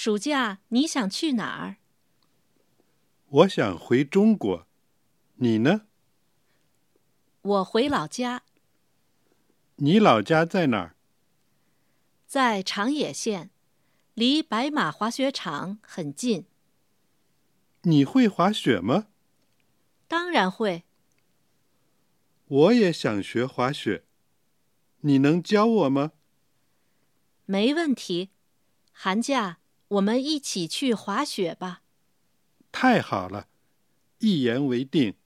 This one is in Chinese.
暑假你想去哪儿？ 我想回中国，你呢？ 我回老家， 你老家在哪儿？ 在长野县，离白马滑雪场很近。 你会滑雪吗？ 当然会。 我也想学滑雪，你能教我吗？ 没问题。寒假我们一起去滑雪吧。 太好了，一言为定。